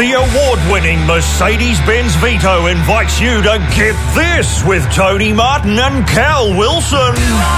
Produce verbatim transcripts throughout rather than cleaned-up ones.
The award-winning Mercedes-Benz Vito invites you to Get This with Tony Martin and Cal Wilson.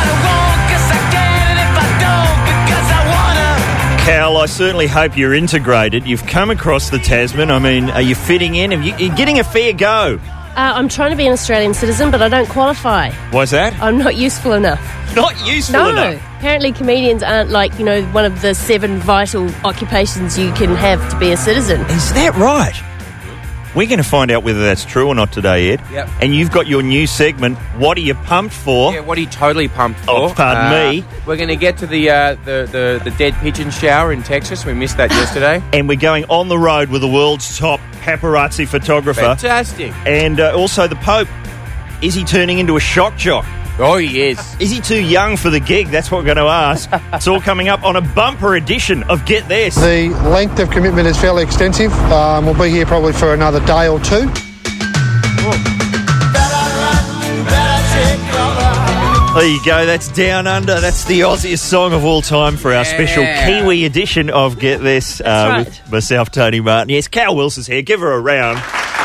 Cal, I certainly hope you're integrated. You've come across the Tasman. I mean, are you fitting in? Are you, are you getting a fair go? Uh, I'm trying to be an Australian citizen, but I don't qualify. Why's that? I'm not useful enough. Not useful no. enough? Apparently comedians aren't like, you know, one of the seven vital occupations you can have to be a citizen. Is that right? We're going to find out whether that's true or not today, Ed. Yep. And you've got your new segment, What Are You Pumped For? Yeah, what are you totally pumped for? Oh, pardon uh, me. We're going to get to the, uh, the, the the dead pigeon shower in Texas. We missed that yesterday. And we're going on the road with the world's top paparazzi photographer. Fantastic. And uh, also the Pope. Is he turning into a shock jock? Oh, he is. Is he too young for the gig? That's what we're going to ask. It's all coming up on a bumper edition of Get This. The length of commitment is fairly extensive. Um, we'll be here probably for another day or two. There you go. That's Down Under. That's the Aussiest song of all time for our Yeah. special Kiwi edition of Get This uh, right. with myself, Tony Martin. Yes, Cal Wilson's here. Give her a round.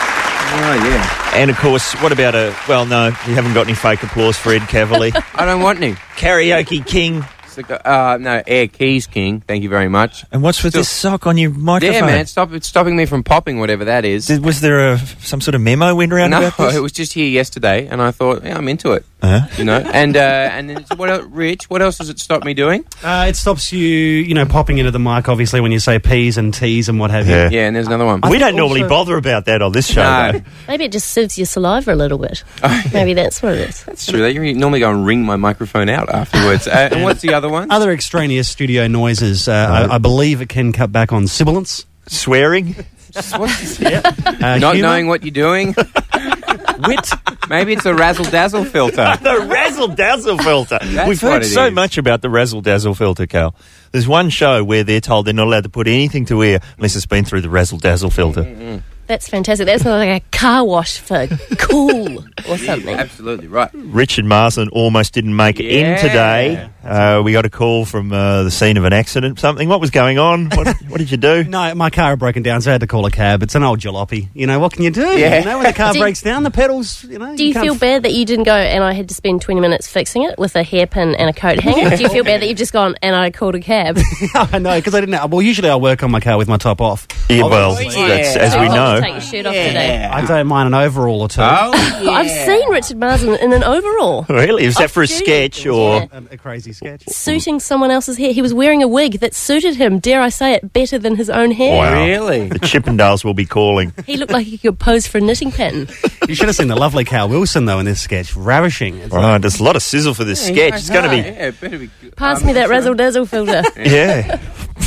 Oh, yeah. And, of course, what about a... Well, no, you haven't got any fake applause for Ed Cavalier. I don't want any. Karaoke King. It's like, uh, no, Air Keys King. Thank you very much. And what's with Still- this sock on your microphone? Yeah, man. Stop, it's stopping me from popping, whatever that is. Did, was there a, some sort of memo went around No, about this? it was just here yesterday, and I thought, yeah, I'm into it. Uh-huh. You know, and uh, and then it's, what else, Rich? What else does it stop me doing? Uh, it stops you, you know, popping into the mic, obviously, when you say P's and T's and what have you. Yeah. Yeah, and there's another one. We don't also- normally bother about that on this show, No. though. Maybe it just sieves your saliva a little bit. Maybe that's what it is. That's true. They normally go and ring my microphone out afterwards. Uh, and what's the other one? Other extraneous studio noises, uh, I, I believe it can cut back on sibilance. Swearing? What's Uh, Not humour. knowing what you're doing. Wit. Maybe it's a razzle dazzle filter. The Razzle Dazzle filter. That's We've what heard it so is. much about the Razzle Dazzle filter, Cal. There's one show where they're told they're not allowed to put anything to air unless it's been through the Razzle Dazzle filter. Mm-hmm. That's fantastic. That's not like a car wash for cool or something. Absolutely right. Richard Marsden almost didn't make it in Yeah. today. Uh, we got a call from uh, the scene of an accident. Something. What was going on? What, what did you do? No, my car had broken down, so I had to call a cab. It's an old jalopy. You know, what can you do? Yeah. You know, when the car Do- breaks down, the pedals, you know. Do you can't feel f- bad that you didn't go and I had to spend twenty minutes fixing it with a hairpin and a coat hanger? Do you feel bad that you've just gone and I called a cab? I know, because I didn't know. Well, usually I work on my car with my top off. Yeah, well, Obviously. yeah. that's, as So we you'll have know. to take your shirt off today. I don't mind an overall or two. Oh, yeah. I've seen Richard Marsden in an overall. Really? Was that for a Off-duty. sketch or? Yeah. A, a crazy sketch. Suiting someone else's hair. He was wearing a wig that suited him, dare I say it, better than his own hair. Wow. Really? The Chippendales will be calling. He looked like he could pose for a knitting pattern. You should have seen the lovely Cal Wilson, though, in this sketch. Ravishing. It's Right, there's a lot of sizzle for this sketch. It's going to be... Yeah, it better be. Pass um, me that razzle dazzle filter. Yeah.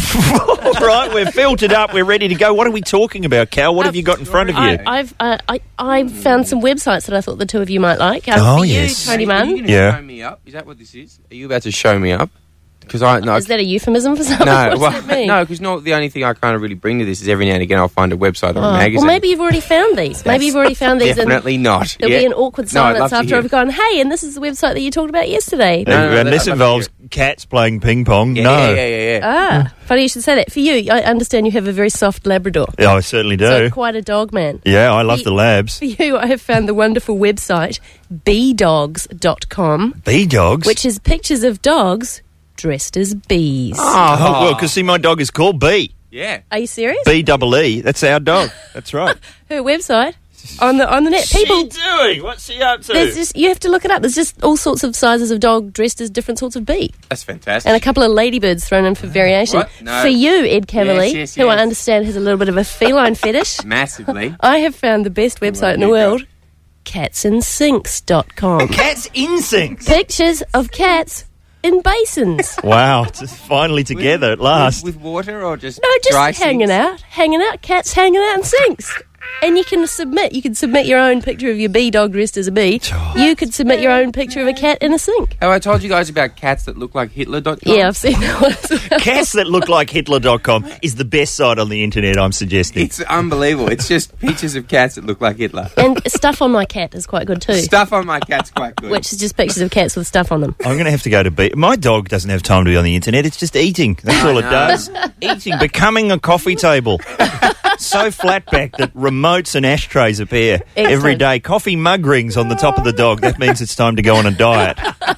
All right, we're filtered up. We're ready to go. What are we talking about, Cal? What have you got in front of you? I, I've uh, I I found some websites that I thought the two of you might like. Um, Oh, for you, yes. Tony Are you Mann. going to Yeah. show me up? Is that what this is? Are you about to show me up? Because I no, Is that a euphemism for something? no, what does well, that mean? no, because not the only thing I kind of really bring to this is every now and again I'll find a website or Oh, a magazine. well, maybe you've already found these. Maybe you've already found these. Definitely and not. There'll Yeah. be an awkward No, I'd silence love to after hear I've it. gone, hey, and this is the website that you talked about yesterday. No, no, no, Unless that- it I'd involves love cats playing ping pong. Yeah, no. yeah, yeah, yeah, yeah. Ah, funny you should say that. For you, I understand you have a very soft Labrador. Yeah, I certainly do. So quite a dog man. Yeah, I love For- the labs. For you, I have found the wonderful website bee dogs dot com, Bee dogs? which is pictures of dogs dressed as bees. Oh, well, because see, my dog is called Bee. Yeah. Are you serious? B double E. That's our dog. That's right. Her website on the on the net. People, What's she doing? What's she up to? there's just you have to look it up. There's just all sorts of sizes of dog dressed as different sorts of bee, That's fantastic. and a couple of ladybirds thrown in for variation. What? No. For you, Ed Cavalier, Yes, yes, who I yes. understand has a little bit of a feline fetish, Massively. I have found the best website in the you got? world, cats and sinks dot com. Cat's instincts. Pictures of cats in basins. Wow, it's finally together at last. With, with water or just No, just dry hanging sinks? out, hanging out, cats hanging out in sinks. And you can submit, you can submit your own picture of your bee dog dressed as a bee. You could submit your own picture of a cat in a sink. Have I told you guys about cats that look like Hitler dot com? Yeah, I've seen that one as well. Cats that look like Hitler dot com is the best site on the internet, I'm suggesting. It's unbelievable. It's just pictures of cats that look like Hitler. And stuff on my cat is quite good too. Stuff on my cat's quite good. Which is just pictures of cats with stuff on them. I'm going to have to go to bed. My dog doesn't have time to be on the internet. It's just eating. That's all it know. does. Eating, becoming a coffee table. so flatback that remotes and ashtrays appear Excellent. every day. Coffee mug rings on the top of the dog. That means it's time to go on a diet.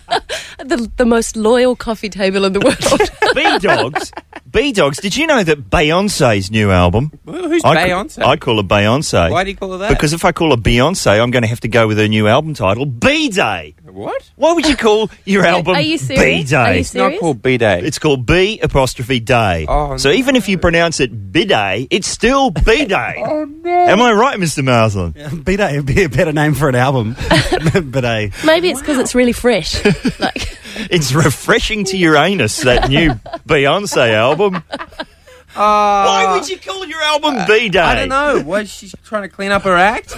The, the most loyal coffee table in the world. B-Dogs. B-Dogs. Did you know that Beyonce's new album... Well, who's I Beyonce? Call, I call her Beyonce. Why do you call her that? Because if I call her Beyonce, I'm going to have to go with her new album title, B-Day. What? Why would you call your album Are you serious? Are B-Day? you It's not serious? called B-Day. It's called B apostrophe day. Oh, so no. even if you pronounce it biday, it's still B-Day. Oh, no. Am I right, Mister Marsland? B-Day would be a better name for an album. Bidet. Maybe it's because it's really fresh. Like, It's refreshing to your anus, that new Beyonce album. Uh, Why would you call your album B-Day? I don't know. Was she trying to clean up her act?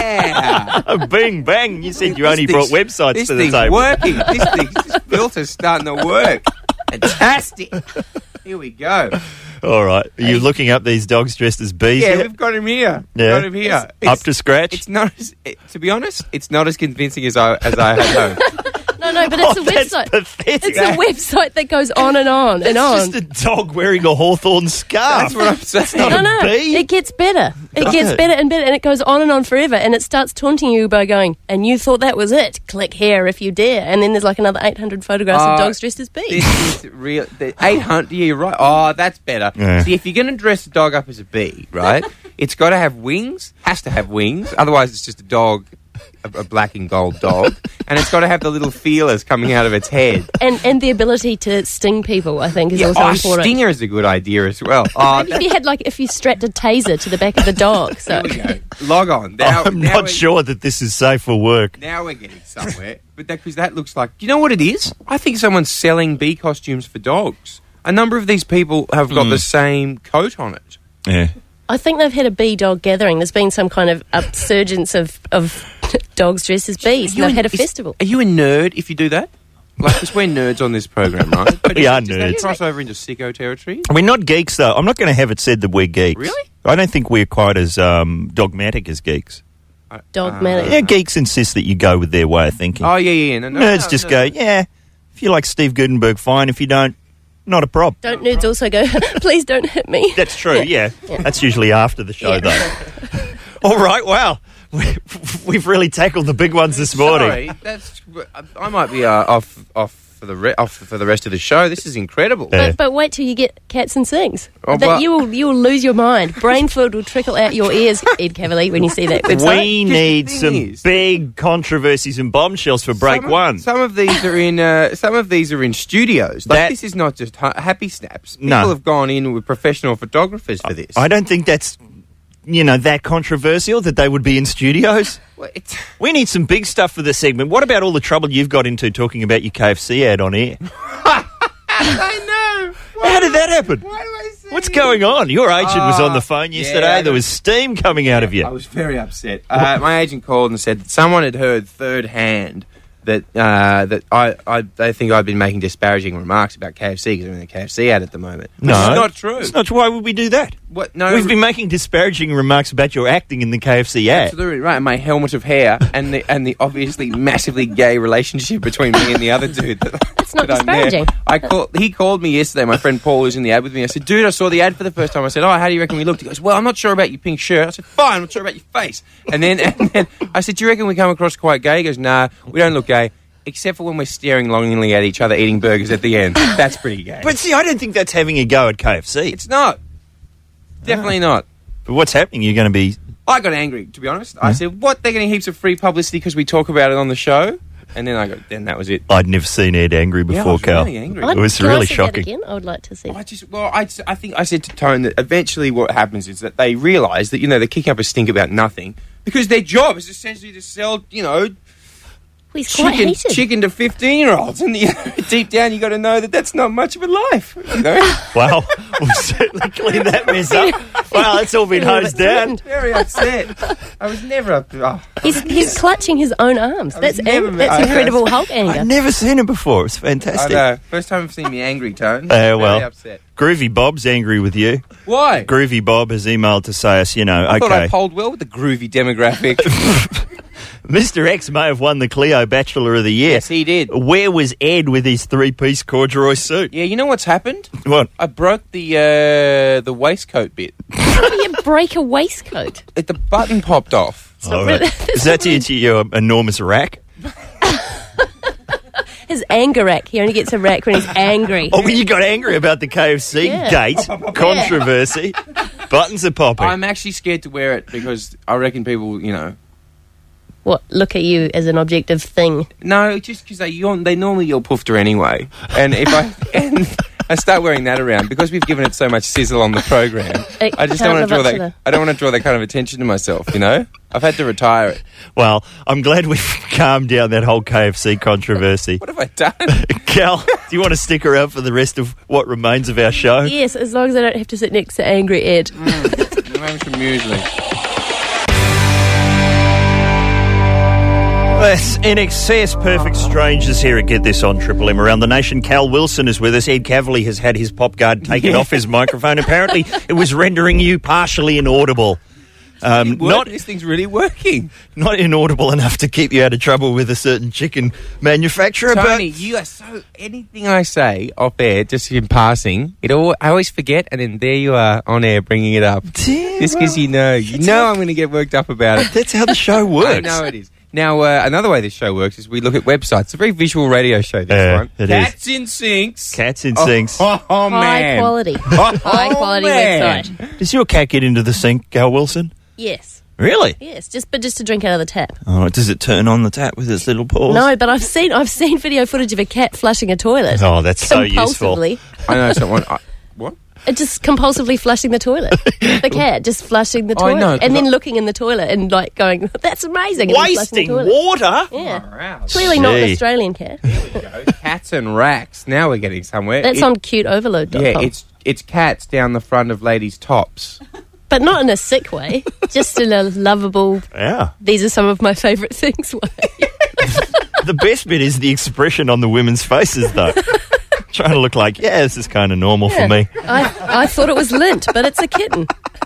Yeah. Oh, bing, bang. You said you This only thing's- brought websites this to the thing's table. working. This thing's this filter's starting to work. Fantastic. Here we go. All right. Are you looking up these dogs dressed as bees Yeah, yet? we've got him here. We've Yeah. got him here. Up to scratch? It's not as, it, to be honest, it's not as convincing as I as I had hoped. no, no, but it's Oh, a that's website. pathetic. It's a website that goes on and on and on. It's just a dog wearing a hawthorn scarf. That's what I'm saying. not no, a no, bee. it gets better. It Does gets it? better and better, and it goes on and on forever. And it starts taunting you by going, "And you thought that was it? Click here if you dare." And then there's like another eight hundred photographs Uh, of dogs dressed as bees. This is real. The eight hundred. Yeah, you're right. Oh, that's better. Yeah. See, if you're going to dress a dog up as a bee, right? It's got to have wings. Has to have wings. Otherwise, it's just a dog, a, a black and gold dog, and it's got to have the little feelers coming out of its head. and and the ability to sting people, I think, is Yeah, also oh, important. stinger is a good idea as well. Oh, Maybe if you had like if you strapped a taser to the back of the dog. So there we go. Log on. Now, I'm now not we- sure that this is safe for work. Now we're getting somewhere. But that because that looks like. Do you know what it is? I think someone's selling bee costumes for dogs. A number of these people have got the same coat on it. Yeah. I think they've had a bee dog gathering. There's been some kind of upsurgence of of dogs dressed as bees. And they've had a is- festival. Are you a nerd if you do that? Like, because we're nerds on this program, right? But We does- are does that nerds. cross over into sicko territory? We're not geeks, though. I'm not going to have it said that we're geeks. Really? I don't think we're quite as um, dogmatic as geeks. Dogmatic. Yeah, geeks insist that you go with their way of thinking. Oh, yeah, yeah. No, no, Nerds no, just no. go, yeah, if you like Steve Gutenberg, fine. If you don't, not a prob. Don't nerds also go, please don't hit me? That's true, yeah. Yeah. That's usually after the show, Yeah. though. All right, wow. We, we've really tackled the big ones this morning. Sorry, that's. I might be uh, off, off for the re- off for the rest of the show. This is incredible. Yeah. But, but wait till you get cats and things. Oh, that but- you will you will lose your mind. Brain fluid will trickle out your ears, Ed Cavalier, when you see that website. We Just need the thing some is- big controversies and bombshells for break some of, one. Some of these are in. Uh, some of these are in studios. Like That- this is not just ha- happy snaps. People No. have gone in with professional photographers for this. I don't think that's, you know, that controversial that they would be in studios. Well, it's, We need some big stuff for this segment. What about all the trouble you've got into talking about your K F C ad on air? I know. How did that happen? Why do I say What's going on? Your agent was on the phone yeah, yesterday. I there know. was steam coming out of you. I was very upset. Uh, my agent called and said that someone had heard third hand that uh, that I, I they think I've been making disparaging remarks about K F C because I'm in the K F C ad at the moment. Which No, is not true. It's not. Why would we do that? What? No, We've been making disparaging remarks about your acting in the K F C ad. absolutely right. My helmet of hair and the and the obviously massively gay relationship between me and the other dude. That, It's not that I'm there. disparaging. I called. He called me yesterday. My friend Paul, who's in the ad with me. I said, "Dude, I saw the ad for the first time." I said, "Oh, how do you reckon we looked?" He goes, "Well, I'm not sure about your pink shirt." I said, "Fine, I'm not sure about your face." And then and then I said, "Do you reckon we come across quite gay?" He goes, "Nah, we don't look gay." Except for when we're staring longingly at each other eating burgers at the end. That's pretty gay. But see, I don't think that's having a go at K F C. it's not. Definitely not. But what's happening? You're going to be. I got angry, to be honest. I said, what? They're getting heaps of free publicity because we talk about it on the show? And then I got, then that was it. I'd never seen Ed angry Yeah, I before, was Cal. really angry. I'd- It was can I really see shocking. That again? I would like to see. I just, well, I, I think I said to Tone that eventually what happens is that they realise that, you know, they're kicking up a stink about nothing because their job is essentially to sell, you know, Well, he's quite chicken, heated. chicken to fifteen-year-olds. And you know, deep down, you got to know that that's not much of a life, you know? Well, we'll certainly clean that mess up. Well, it's all been Feeling a hosed bit down. threatened. Very upset. I was never up. Oh. He's, he's clutching his own arms. I've That's never ang- met- that's I- incredible Hulk anger. I've never seen him before. It's I fantastic. know. First time I've seen me angry, Tone. Uh, well. Very upset. Groovy Bob's angry with you. Why? Groovy Bob has emailed to say us, you know, I thought I okay, polled well with the groovy demographic. Mister X may have won the Clio Bachelor of the Year. Yes, he did. Where was Ed with his three-piece corduroy suit? Yeah, you know what's happened? What? I broke the uh, the waistcoat bit. How do you break a waistcoat? It, the button popped off. All right. Is that into your enormous rack? His anger rack. He only gets a rack when he's angry. Oh, when you got angry about the K F C Yeah. gate controversy. Buttons are popping. I'm actually scared to wear it because I reckon people, you know... What, look at you as an objective thing? No, just because they yawn, they normally yell poofter anyway. And if I and I start wearing that around, because we've given it so much sizzle on the program, It I just can't don't want live to draw up that. to the- I don't want to draw that kind of attention to myself. You know, I've had to retire it. Well, I'm glad we've calmed down that whole K F C controversy. What have I done? Cal, do you want to stick around for the rest of what remains of our show? Yes, as long as I don't have to sit next to angry Ed. I'm having some muesli. That's In Excess, Perfect Strangers here at Get This on Triple M. Around the nation, Cal Wilson is with us. Ed Cavalier has had his pop guard taken Yeah. off his microphone. Apparently, it was rendering you partially inaudible. Um, What? not This thing's really working. not inaudible enough to keep you out of trouble with a certain chicken manufacturer. Tony, you are so... Anything I say off air, just in passing, it all, I always forget, and then there you are on air bringing it up. Yeah, Just because you know. You know I'm going to get worked up about it. but that's how the show works. I know it is. Now, uh, another way this show works is we look at websites. It's a very visual radio show, this Yeah, one. it Cats in Sinks. Cats in Oh, sinks. Oh, oh, High man. quality. Oh, High quality man. website. Does your cat get into the sink, Cal Wilson? Yes. Really? Yes, just but just to drink out of the tap. Oh, does it turn on the tap with its little paws? No, but I've seen I've seen video footage of a cat flushing a toilet. Oh, that's so useful. compulsively. I know someone... I, what? It just compulsively flushing the toilet. The cat just flushing the Oh, I toilet. know, 'cause and then I- looking in the toilet and like going, that's amazing. And then flushing Wasting the toilet. water? Yeah. Wow. Clearly not an Gee. Australian cat. Cats and racks. Now we're getting somewhere. That's It- on cute overload dot com. Yeah, it's it's cats down the front of ladies' tops. But not in a sick way. Just in a lovable, Yeah. these are some of my favourite things way. The best bit is the expression on the women's faces, though. Trying to look like, yeah, this is kind of normal for me. I, I thought it was lint, but it's a kitten.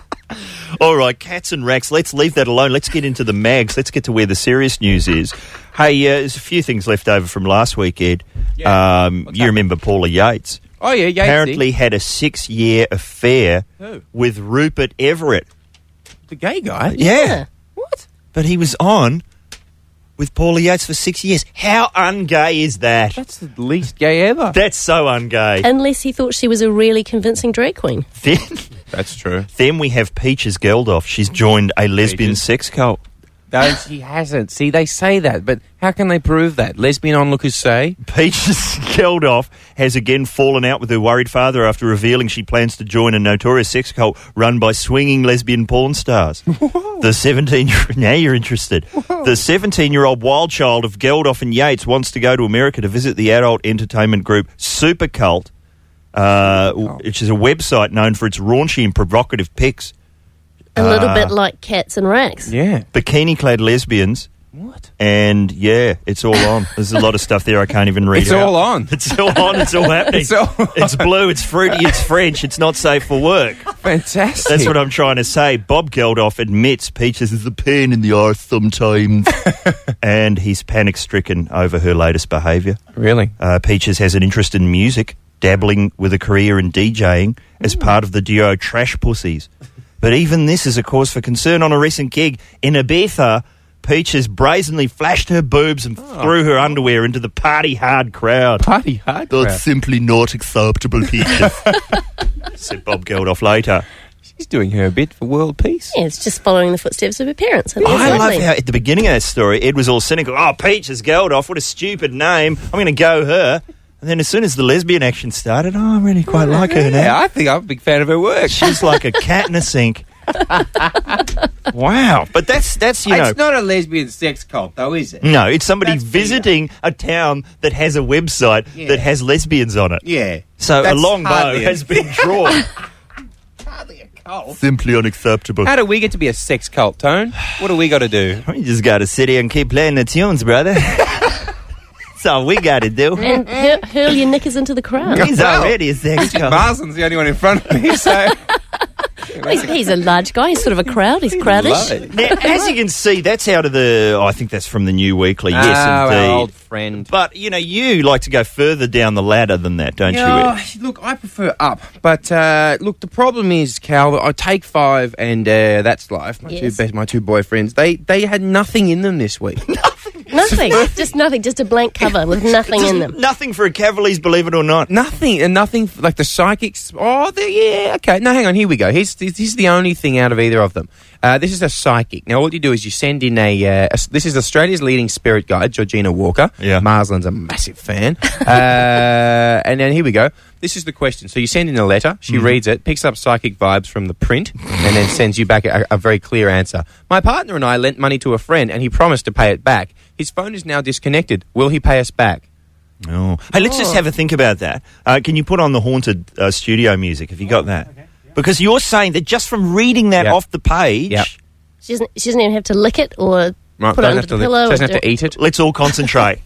All right, cats and racks, let's leave that alone. Let's get into the mags. Let's get to where the serious news is. Hey, uh, there's a few things left over from last week, Ed. Yeah. Um, What's you happened? remember Paula Yates? Oh, yeah, Yatesy. Apparently had a six-year affair Who? with Rupert Everett. The gay guy? Yeah. What? But he was on with Paula Yates for six years. How ungay is that? That's the least gay ever. That's so ungay. Unless he thought she was a really convincing drag queen. Then, That's true. then we have Peaches Geldof. She's joined a lesbian Peaches. sex cult. No, she hasn't. See, they say that, but how can they prove that? Lesbian onlookers say. Peaches Geldof has again fallen out with her worried father after revealing she plans to join a notorious sex cult run by swinging lesbian porn stars. The seventeen now you're interested. The seventeen-year-old wild child of Geldof and Yates wants to go to America to visit the adult entertainment group Supercult, uh, which is a website known for its raunchy and provocative pics. A little Ah. bit like cats and racks. Yeah. Bikini-clad lesbians. What? And yeah, it's all on. There's a lot of stuff there I can't even read It's out. all on. It's all on. It's all happening. It's all on. It's blue. It's fruity. It's French. It's not safe for work. Fantastic. That's what I'm trying to say. Bob Geldof admits Peaches is a pain in the arse sometimes, and he's panic-stricken over her latest behaviour. Really? Uh, Peaches has an interest in music, dabbling with a career in DJing as part of the duo Trash Pussies. But even this is a cause for concern. On a recent gig in Ibiza, Peaches brazenly flashed her boobs and threw her underwear into the party-hard crowd. Party hard. crowd. simply not acceptable, Peaches, said Bob Geldof later. She's doing her bit for world peace. Yeah, it's just following the footsteps of her parents. And I that's love lovely. how at the beginning of that story, Ed was all cynical. Oh, Peaches Geldof, what a stupid name. I'm going to go her. And then as soon as the lesbian action started, oh, I really quite like her now. Yeah, I think I'm a big fan of her work. She's like a cat in a sink. Wow. But that's, that's you know... It's not a lesbian sex cult, though, is it? No, it's somebody That's visiting a town that has a website Yeah. that has lesbians on it. Yeah. So That's a long bow hardly a- has been drawn. Hardly a cult. Simply unacceptable. How do we get to be a sex cult, Tone? What do we got to do? You just got to sit here and keep playing the tunes, brother. That's all we got to do. And hur- hurl your knickers into the crowd. He's Well, already a sex cult. Marsden's the only one in front of me, so... He's, he's a large guy. He's sort of a crowd. He's crowdish. Now, as you can see, that's out of the... Oh, I think that's from the New Weekly. Yes, Oh, indeed. our old friend. But, you know, you like to go further down the ladder than that, don't Yeah, you? look, I prefer up. But, uh, look, the problem is, Cal, that I take five and uh, That's Life, my, Yes. two best, my two boyfriends, they, they had nothing in them this week. Nothing. Just nothing. Just a blank cover with nothing in them. Nothing for a Cavaliers, believe it or not. Nothing, and nothing, like the psychics. Oh, the, yeah, okay. No, hang on, here we go. Here's, here's the only thing out of either of them. Uh, this is a psychic. Now, all you do is you send in a, uh, a... This is Australia's leading spirit guide, Georgina Walker. Yeah. Marsland's a massive fan. uh, and then here we go. This is the question. So you send in a letter, she reads it, picks up psychic vibes from the print, and then sends you back a, a very clear answer. My partner and I lent money to a friend, and he promised to pay it back. His phone is now disconnected. Will he pay us back? Oh. Hey, let's just have a think about that. Uh, can you put on the Haunted uh, studio music? Have you got that? Because you're saying that just from reading that Yep. off the page... Yep. She doesn't, she doesn't even have to lick it or Right, put it don't under have the to, pillow. doesn't or have to do- eat it. Let's all concentrate.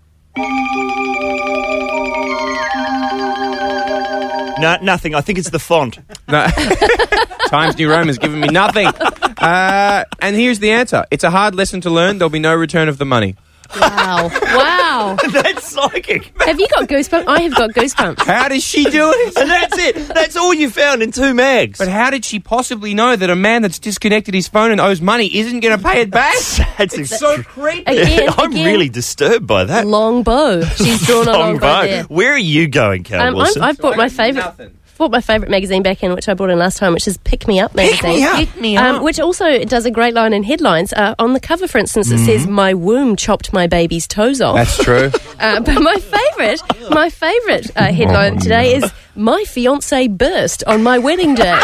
No, nothing. I think it's the font. No. Times New Roman's given me nothing. Uh, and here's the answer. It's a hard lesson to learn. There'll be no return of the money. Wow. Wow. That's psychic. Have you got goosebumps? I have got goosebumps. How does she do it? And that's it. That's all you found in two mags. But how did she possibly know that a man that's disconnected his phone and owes money isn't going to pay it back? That's It's ex- so creepy. Again, I'm again, really disturbed by that. long bow. She's drawn a long, bow there. Where are you going, Cal Um, I'm, Wilson? I've bought my favourite. Nothing. Bought my favourite magazine back in, which I brought in last time, which is Pick Me Up magazine. Me Up. Pick me Um, up. which also does a great line in headlines. Uh, on the cover, for instance, it says, "My womb chopped my baby's toes off." That's true. Uh, but my favourite, my favourite uh, headline today is "My fiance burst on my wedding day,"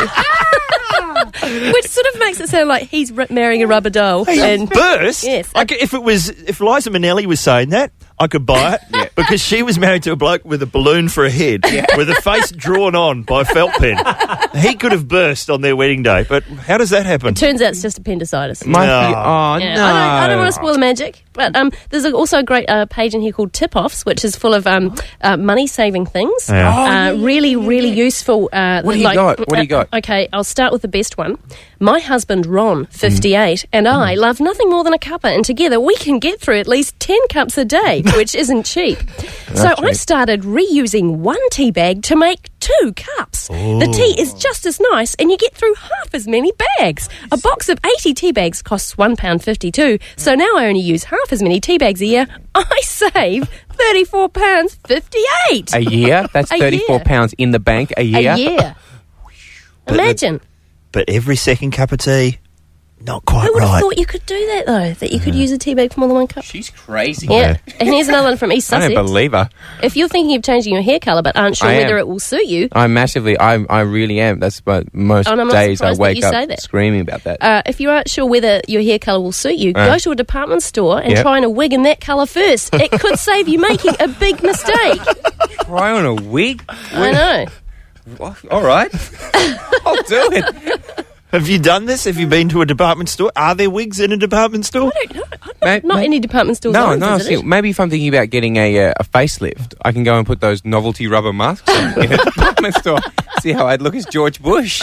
which sort of makes it sound like he's r- marrying a rubber doll. And Burst? Yes. I could- if it was, if Liza Minnelli was saying that, I could buy it because she was married to a bloke with a balloon for a head, with a face drawn on by a felt pen. He could have burst on their wedding day, but how does that happen? turns out it's just appendicitis. My No. fi- oh, Yeah, no. I don't, I don't want to spoil the magic, but um, there's a, also a great uh, page in here called Tip-Offs, which is full of um, uh, money-saving things. Yeah. Uh, really, really useful. Uh, What do you like, got? What do you got? uh, okay, I'll start with the best one. My husband, Ron, fifty-eight, Mm. and I love nothing more than a cuppa, and together we can get through at least ten cups a day, which isn't cheap. So I started reusing one tea bag to make two cups. The tea is just as nice, and you get through half as many bags. A box of eighty tea bags costs one pound fifty-two, so now I only use half as many tea bags a year. I save thirty-four pounds fifty-eight A year? That's A thirty-four year. pounds in the bank a year? a year. the- Imagine. But every second cup of tea, not quite Who would have right. thought you could do that, though? That you could use a tea bag for more than one cup? She's crazy. Yeah. And here's another one from East I don't Sussex. believe her. If you're thinking of changing your hair colour but aren't sure I am. whether it will suit you, I massively, I, I really am. That's what most And I'm not days I surprised that wake you say up that. screaming about that. uh, if you aren't sure whether your hair colour will suit you, Uh. go to a department store and Yep. try on a wig in that colour first. It could save you making a big mistake. Try on a wig? I know. What? All right. I'll do it. Have you done this? Have you been to a department store? Are there wigs in a department store? I don't know. I'm Ma- not, not ma- any department stores. No, owned, no. is See, it? maybe if I'm thinking about getting a, uh, a facelift, I can go and put those novelty rubber masks on in a department store. See how I'd look as George Bush.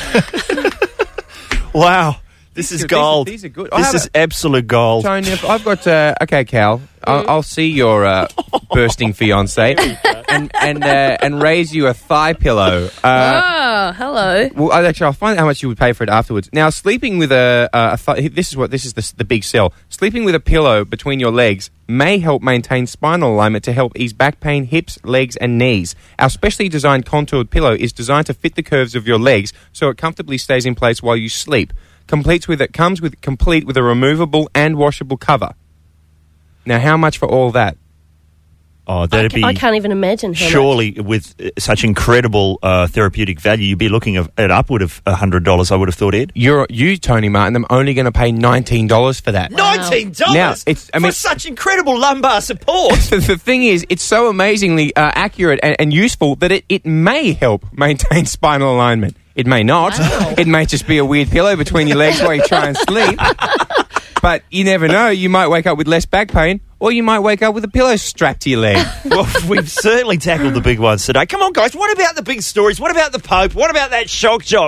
Wow. This is These are- gold. these are good. I This have is a- absolute gold. Tony, if I've got uh, okay, Cal. I'll, I'll see your uh, bursting fiance and and uh, and raise you a thigh pillow. Uh, Oh, hello. Well, I- actually, I'll find out how much you would pay for it afterwards. Now, sleeping with a, uh, a th- this is what this is the, the big sell. Sleeping with a pillow between your legs may help maintain spinal alignment to help ease back pain, hips, legs, and knees. Our specially designed contoured pillow is designed to fit the curves of your legs, so it comfortably stays in place while you sleep. Completes with it comes with complete with a removable and washable cover. Now, how much for all that? Oh, I, that'd ca- be I can't even imagine. How much. surely with uh, such incredible uh, therapeutic value, you'd be looking of, at upward of a hundred dollars. I would have thought, Ed. You're you, Tony Martin. I'm only going to pay nineteen dollars for that. Nineteen dollars Now, it's- I for mean- such incredible lumbar support. The, the thing is, it's so amazingly uh, accurate and, and useful that it, it may help maintain spinal alignment. It may not. Wow. It may just be a weird pillow between your legs while you try and sleep. But you never know. You might wake up with less back pain, or you might wake up with a pillow strapped to your leg. Well, we've certainly tackled the big ones today. Come on, guys. What about the big stories? What about the Pope? What about that shock jock?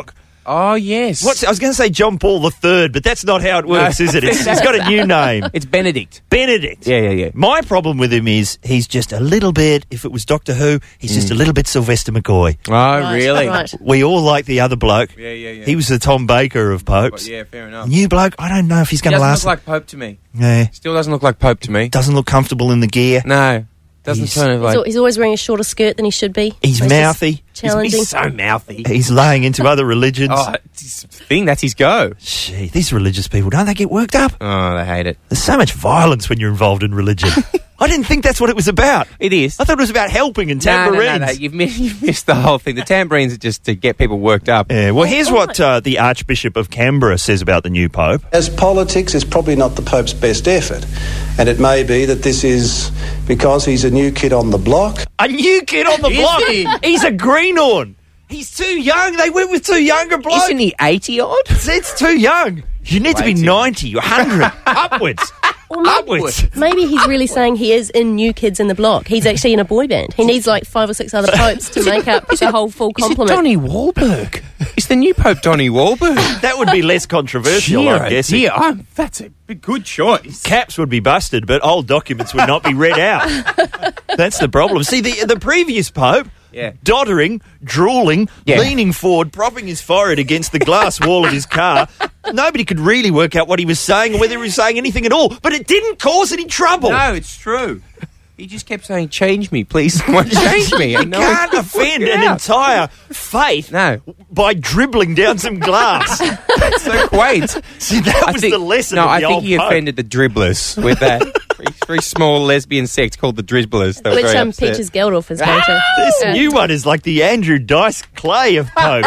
Oh, yes. What's, I was going to say John Paul the Third, but that's not how it works, is it? It's, he's got a new name. It's Benedict. Benedict. Yeah, yeah, yeah. My problem with him is he's just a little bit, if it was Doctor Who, he's just a little bit Sylvester McCoy. Oh, Right, really? right. We all like the other bloke. Yeah, yeah, yeah. He was the Tom Baker of popes. Yeah, fair enough. New bloke, I don't know if he's He going to doesn't last. look like Pope to me. yeah. Still doesn't look like Pope to me. Doesn't look comfortable in the gear. No. Doesn't He's- kind of He's, like... al- he's always wearing a shorter skirt than he should be. He's So it's just mouthy. Challenging. He's so mouthy. He's laying into other religions. Oh, it's his thing. That's his go. Gee, these religious people, don't they get worked up? Oh, they hate it. There's so much violence when you're involved in religion. I didn't think that's what it was about. It is. I thought it was about helping and No, no, tambourines. no, no. You've missed, you've missed the whole thing. The tambourines are just to get people worked up. Yeah, well, here's what uh, the Archbishop of Canberra says about the new Pope. As politics is probably not the Pope's best effort, and it may be that this is because he's a new kid on the block. A new kid on the Is block. he? He's a greenhorn. He's too young. They went with too younger blokes. Isn't he eighty odd? It's, it's too young. You need to be Way too- ninety or one hundred. Upwards. Upwards. Maybe he's really saying he is in New Kids in the Block. He's actually in a boy band. He needs like five or six other popes to make up the whole full Is it complement. Donny Wahlberg? Is the new Pope Donny Wahlberg? That would be less controversial, Dear, I'm guessing. dear, I'm, that's a big- good choice. Caps would be busted, but old documents would not be read out. That's the problem. See, the the previous Pope, Yeah. doddering, drooling, Yeah. leaning forward, propping his forehead against the glass wall of his car, nobody could really work out what he was saying or whether he was saying anything at all. But it didn't cause any trouble. No, it's true. He just kept saying, change me, please. Someone change me. You And no one can't could offend work it an out. entire faith No. by dribbling down some glass. That's so quaint. See, that I was think- the lesson No, of the I think old he Pope. offended the dribblers with that very, very small lesbian sect called the dribblers. They were Which very um, upset. Peaches Geldof is going to. This Uh, new one is like the Andrew Dice Clay of popes.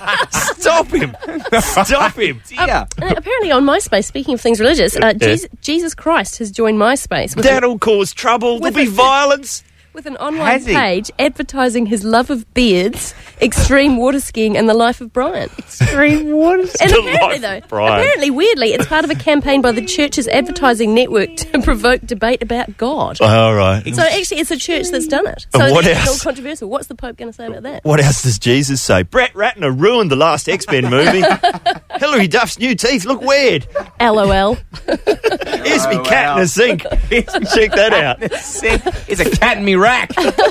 Stop him. Stop him. Yeah. And apparently on MySpace, speaking of things religious, uh, Jesus, Jesus Christ has joined MySpace with, That'll cause trouble. There'll With be a- violence. with an online Has he? page advertising his love of beards, extreme water skiing, and the life of Brian. Extreme water. And The apparently, life though, of Brian. apparently, weirdly, it's part of a campaign by the church's advertising network to provoke debate about God. All right. So actually, it's a church that's done it. So And what it's else? not controversial. What's the Pope going to say about that? What else does Jesus say? Brett Ratner ruined the last X-Men movie. Hilary Duff's new teeth look weird. LOL. Here's me cat in a sink. Check that out. It's a cat in me rack.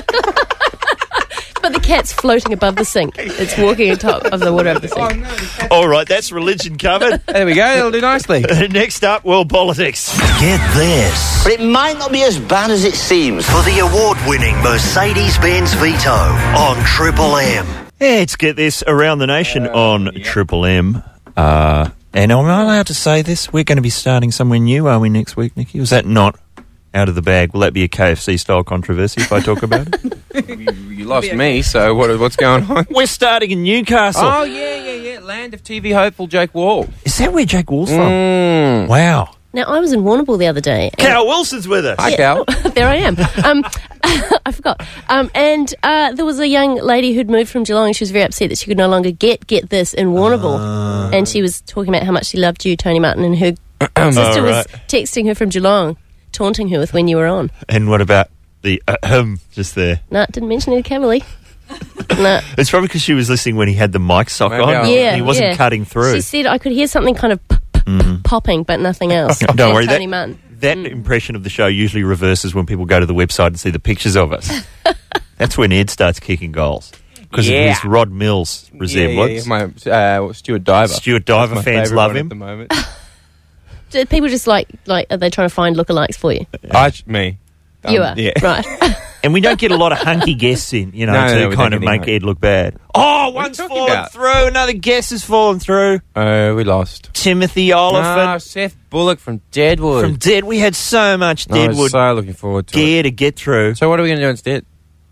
But the cat's floating above the sink. It's walking on top of the water of the sink. All right, that's religion covered. There we go. That'll do nicely. Next up, world politics. Get this. But it might not be as bad as it seems. For the award-winning Mercedes-Benz Vito on Triple M. Yeah, let's get this around the nation on Triple M. Uh, and am I allowed to say this? We're going to be starting somewhere new, are we, next week, Nikki? Was that not out of the bag? Will that be a K F C-style controversy if I talk about it? you, you lost me, so what, what's going on? We're starting in Newcastle. Oh, yeah, yeah, yeah. Land of T V hopeful Jake Wall. Is that where Jake Wall's from? Mm. Wow. Now, I was in Warrnambool the other day. and- Cal Wilson's with us. Hi, Cal. there I am. Um, I forgot. Um, and uh, there was a young lady who'd moved from Geelong. She was very upset that she could no longer get get this in Warrnambool. Ah. And she was talking about how much she loved you, Tony Martin, and her sister Oh, was right. texting her from Geelong, taunting her with when you were on. And what about the ahem just there? No, didn't mention any Cavalier. No. It's probably because she was listening when he had the mic sock Maybe on. I'll- Yeah, He wasn't yeah. cutting through. She said I could hear something kind of p- p- popping, but nothing else. Don't And worry, Tony that, Martin. that impression of the show usually reverses when people go to the website and see the pictures of us. That's when Ed starts kicking goals. Because Yeah. of his Rod Mills resemblance. Yeah, yeah, yeah. My uh, Stuart Diver. Stuart Diver That's my fans favourite love one him. at the moment. Do people just like, like, are they trying to find lookalikes for you? I, me. you Um, are. Yeah. Right. And we don't get a lot of hunky guests in, you know, No, no, to no, we kind don't of get any make hunky. Ed look bad. Oh, What are one's you talking fallen about? through. Another guest has fallen through. Oh, we lost. Timothy Ah, Oliphant Seth Bullock from Deadwood. from Dead. We had so much I was Deadwood so looking forward to gear it. to get through. So what are we going to do instead?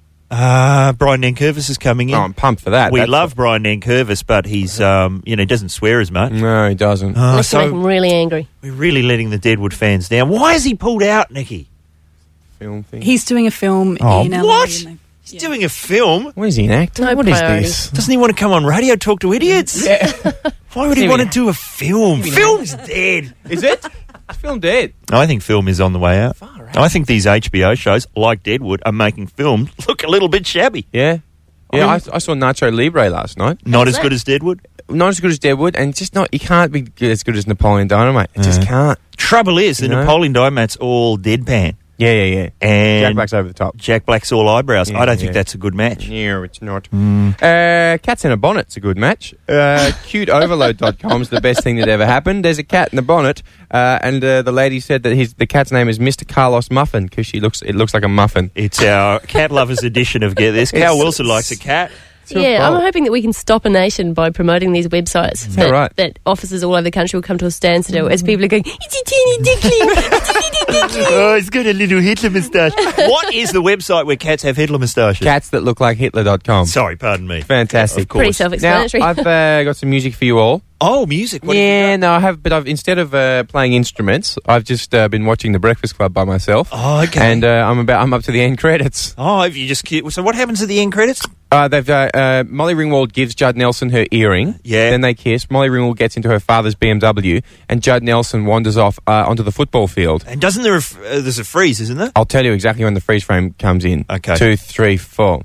Uh, Brian Nankervis is coming in. Oh, I'm pumped for that. we That's love Brian Nankervis, but he's, um, you know, he doesn't swear as much. No, he doesn't. Uh, Unless you make them so really angry. we're really letting the Deadwood fans down. Why has he pulled out, Nikki? Film thing. He's doing a film Oh, in L A. what? and they- He's doing a film. What is he, an actor? No What is priority. this? Doesn't he want to come on radio, talk to idiots? Yeah. Why would he Maybe want to not. do a film? Film's dead. Is it? It's film dead. I think film is on the way out. Far out. I think these H B O shows, like Deadwood, are making film look a little bit shabby. Yeah. Yeah, I, I saw Nacho Libre last night. Not as good as Deadwood? Not as good as Deadwood, and just not. You can't be as good as Napoleon Dynamite. It just can't. Trouble is, the You know? Napoleon Dynamite's all deadpan. Yeah, yeah, yeah. And Jack Black's over the top. Jack Black's all eyebrows. Yeah, I don't think yeah. that's a good match. Yeah, it's not. Uh, Cats in a Bonnet's a good match. Uh, cute overload dot com's the best thing that ever happened. There's a cat in a bonnet, uh, and uh, the lady said that his the cat's name is Mister Carlos Muffin because she looks it looks like a muffin. It's our cat lovers edition of Get This. Cal Wilson likes a cat. Yeah, I'm hoping that we can stop a nation by promoting these websites. that right? That officers all over the country will come to a standstill as people are going, it's a teeny dickly, it's a teeny dickly. Oh, he's got a little Hitler moustache. What is the website where cats have Hitler moustaches? Cats that look like Hitler dot com. Sorry, pardon me. Fantastic. Of course. Pretty Now, self-explanatory. I've uh, got some music for you all. Oh, music. What have you yeah, got? no, I have, but I've instead of uh, playing instruments, I've just uh, been watching The Breakfast Club by myself. Oh, okay. And uh, I'm about I'm up to the end credits. Oh, if you just so what happens at the end credits? Uh, they've uh, uh, Molly Ringwald gives Judd Nelson her earring. Yeah. Then they kiss. Molly Ringwald gets into her father's B M W, and Judd Nelson wanders off uh, onto the football field. And doesn't there? Uh, there's a freeze, isn't there? I'll tell you exactly when the freeze frame comes in. Okay. Two, three, four.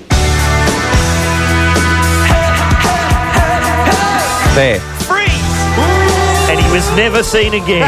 There. And he was never seen again.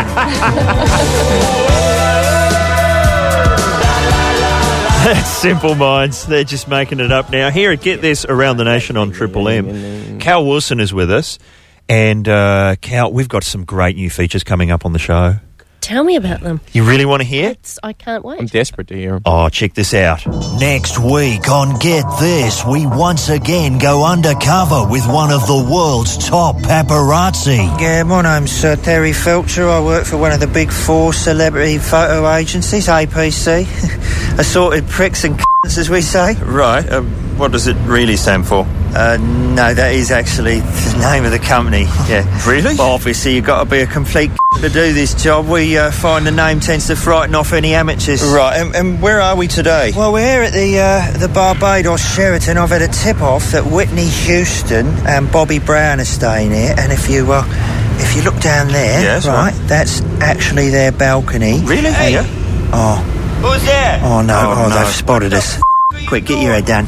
That's Simple Minds. They're just making it up now. Here at Get This Around the Nation on Triple M. Cal Wilson is with us. And, uh, Cal, we've got some great new features coming up on the show. Tell me about them. You really want to hear? It's, I can't wait. I'm desperate to hear them. Oh, check this out. Next week on Get This, we once again go undercover with one of the world's top paparazzi. Yeah, my name's uh, Terry Felcher. I work for one of the big four celebrity photo agencies, A P C. Assorted pricks and c***s, as we say. Right. Uh, what does it really stand for? Uh, no, that is actually the name of the company. Yeah. Really? Well, obviously, you've got to be a complete c*** to do this job. We uh, find the name tends to frighten off any amateurs. Right. And, and where are we today? Well, we're here at the uh, the Barbados Sheraton. I've had a tip-off that Whitney Houston and Bobby Brown are staying here. And if you uh, if you look down there, Yes, right, right. that's actually their balcony. Really? Hey. Yeah. Oh. Who's there? Oh, no. Oh, Oh, no. they've spotted us. Quick, get your head down.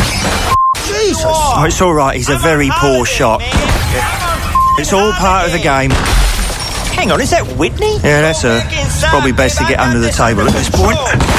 Jesus. Oh, it's all right. He's a very poor shot. It's all part of the game. Hang on, is that Whitney? Yeah, that's her. It's probably best to get under the table at this point.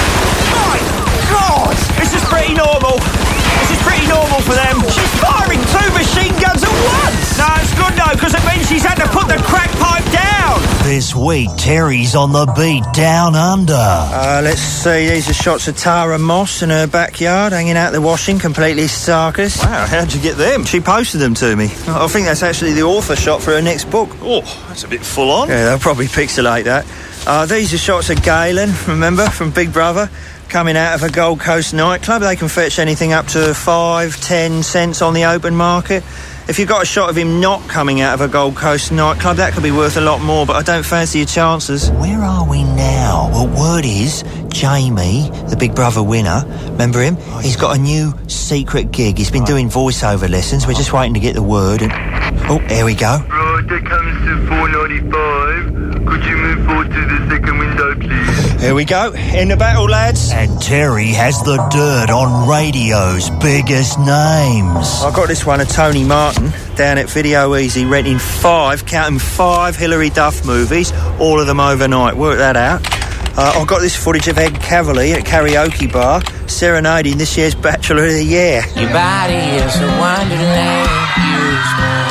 My God! This is pretty normal. This is pretty normal for them. She's firing two machine guns at once. No, it's good though, because it means she's had to put the crack pipe down. This week, Terry's on the beat down under. Uh, let's see. These are shots of Tara Moss in her backyard, hanging out the washing, completely sarcas. Wow, how'd you get them? She posted them to me. I think that's actually the author shot for her next book. Oh, that's a bit full on. Yeah, they'll probably pixelate that. Uh, these are shots of Galen, remember, from Big Brother, coming out of a Gold Coast nightclub. They can fetch anything up to five, ten cents on the open market. If you've got a shot of him not coming out of a Gold Coast nightclub, that could be worth a lot more, but I don't fancy your chances. Where are we now? Well, word is, Jamie, the Big Brother winner, remember him? He's got a new secret gig. He's been doing voiceover lessons. We're just waiting to get the word. And oh, here we go. Right, that comes to four ninety-five. Could you move forward to the second window, please? Here we go. In the battle, lads. And Terry has the dirt on radio's biggest names. I got this one of Tony Martin down at Video Easy, renting five, counting five Hilary Duff movies, all of them overnight. Work that out. Uh, I've got this footage of Ed Cavalier at Karaoke Bar serenading this year's Bachelor of the Year. Your body is a wonderland. Use my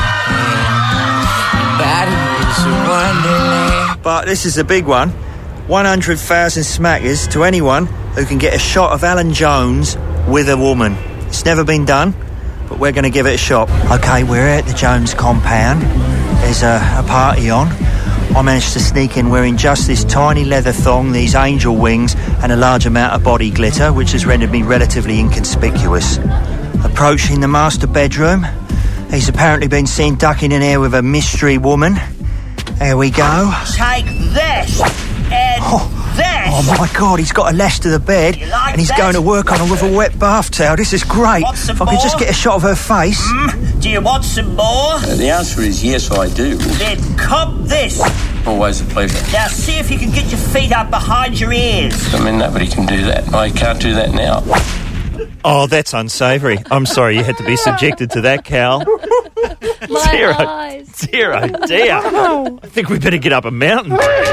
hand. Your body is a wonderland. But this is the big one. one hundred thousand smackers to anyone who can get a shot of Alan Jones with a woman. It's never been done, but we're going to give it a shot. OK, we're at the Jones compound. There's a, a party on. I managed to sneak in wearing just this tiny leather thong, these angel wings, and a large amount of body glitter, which has rendered me relatively inconspicuous. Approaching the master bedroom, he's apparently been seen ducking in here with a mystery woman. There we go. Take this and Oh, this. oh my God, he's got a lash to the bed like and he's that? going to work on her with a wet bath towel. This is great. Want some If I could just more? get a shot of her face. Mm, do you want some more? Uh, the answer is yes, I do. Then cop this. Always a pleasure. Now see if you can get your feet up behind your ears. I mean, nobody can do that. I can't do that now. Oh, that's unsavoury. I'm sorry you had to be subjected to that, Cal. My Dear, oh- eyes. dear, oh dear. I think we better get up a mountain.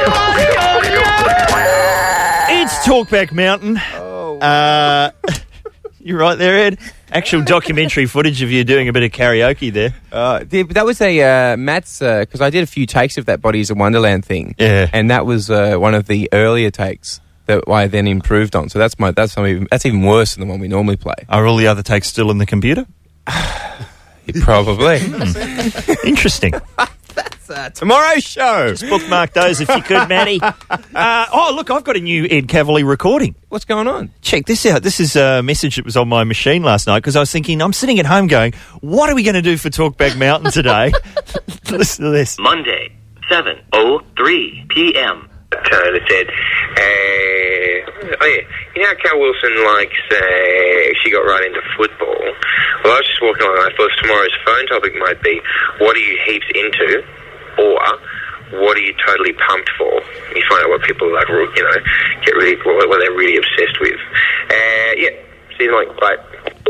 It's Talkback Mountain. Uh, you're right there, Ed. Actual documentary footage of you doing a bit of karaoke there. Uh, the- that was a uh, Matt's because I did a few takes of that Bodies of Wonderland thing. Yeah, and that was uh, one of the earlier takes that I then improved on. So that's my that's some even, that's even worse than the one we normally play. Are all the other takes still in the computer? Probably. Interesting. That's uh, tomorrow's show. Just bookmark those if you could, Matty. Uh, oh, look, I've got a new Ed Cavalier recording. What's going on? Check this out. This is a message that was on my machine last night because I was thinking, I'm sitting at home going, what are we going to do for Talkback Mountain today? Listen to this. Monday, seven oh three p.m. Tone said, uh, oh yeah, you know how Cal Wilson likes, uh, she got right into football? Well, I was just walking along and I thought tomorrow's phone topic might be, what are you heaps into? Or, what are you totally pumped for? You find out what people like, you know, get really, what, what they're really obsessed with. Uh, yeah, see you like, bye.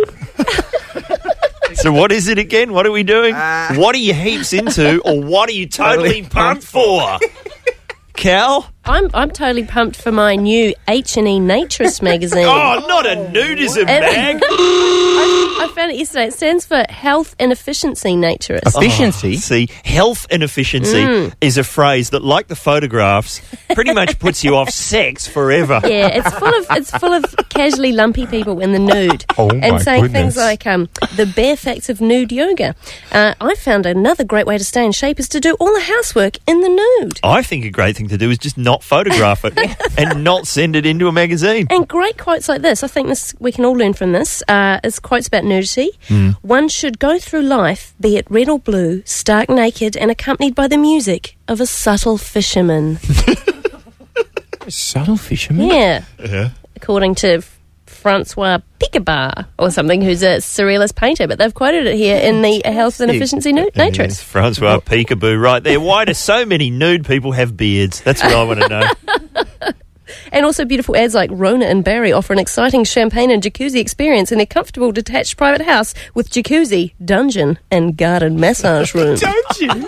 So what is it again? What are we doing? Uh, what are you heaps into or what are you totally pumped for? Cal? I'm I'm totally pumped for my new H and E Naturist magazine. Oh, not a nudism And- mag. I, I found it yesterday. It stands for Health and Efficiency Naturist. Efficiency? Oh, see, health and efficiency Mm. is a phrase that, like the photographs, pretty much puts you off sex forever. Yeah, it's full of it's full of casually lumpy people in the nude, Oh, and my saying goodness. things like um, the bare facts of nude yoga. Uh, I found another great way to stay in shape is to do all the housework in the nude. I think a great thing to do is just not photograph it and not send it into a magazine. And great quotes like this, I think this we can all learn from this, uh, is quotes about nudity. Mm. One should go through life, be it red or blue, stark naked and accompanied by the music of a subtle fisherman. A subtle fisherman? Yeah. Yeah. According to F- Francois Picabard or something, who's a surrealist painter, but they've quoted it here in the Health and Efficiency nu- Naturist. Yes, Francois Peekaboo right there. Why do so many nude people have beards? That's what I want to know. And also beautiful ads like Rona and Barry offer an exciting champagne and jacuzzi experience in their comfortable detached private house with jacuzzi, dungeon and garden massage room. Dungeon?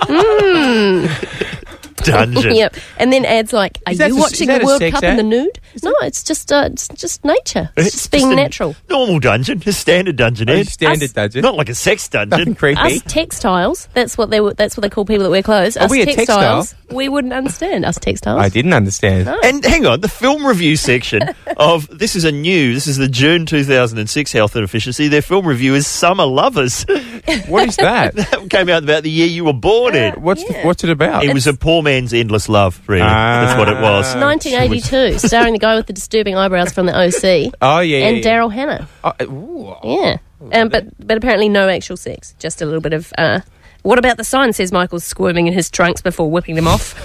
Mm. Dungeon. Yep. And then ads like, are Is that you a- watching is that the a World sex Cup ad? in the nude? No, it's just uh, it's just nature. It's, It's just being just a natural. Normal dungeon, a standard dungeon, Ed. Standard Us- dungeon. Not like a sex dungeon. Us textiles, that's what they were, that's what they call people that wear clothes. Are Us we a textiles, we wouldn't understand us textiles. I didn't understand. No. And hang on, the film review section of this is a new, this is the June two thousand six Health and Efficiency. Their film review is Summer Lovers. What is that? That came out about the year you were born in. What's the, what's it about? It was a poor man's endless love, really. That's what it was. nineteen eighty-two, starring the guy with the disturbing eyebrows from the O C. Oh, yeah, yeah, And yeah. Daryl Hannah. Oh, ooh. Yeah. Um, but but apparently no actual sex. Just a little bit of... Uh, what about the sign, says Michael's squirming in his trunks before whipping them off.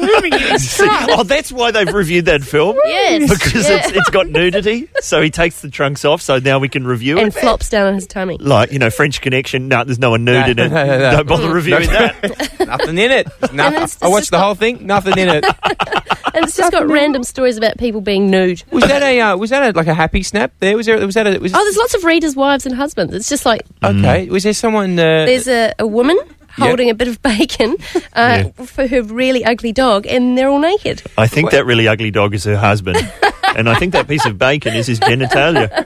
Oh, that's why they've reviewed that film? Yes. Because Yeah. it's, it's got nudity, so he takes the trunks off, so now we can review And it. flops down on his tummy. Like, you know, French Connection, no, there's no one nude No, in it. no, no, no. Don't bother reviewing No. that. Nothing in it. Nothing. it's- I it's watched just the got- whole thing. Nothing in it. And it's just got random stories about people being nude. Was that a uh, was that a, like a happy snap? There was there was that a was Oh, there's lots of readers' wives and husbands. It's just like... okay. Was there someone? Uh, There's a, a woman holding a bit of bacon uh, for her really ugly dog, and they're all naked. I think that really ugly dog is her husband. And I think that piece of bacon is his genitalia.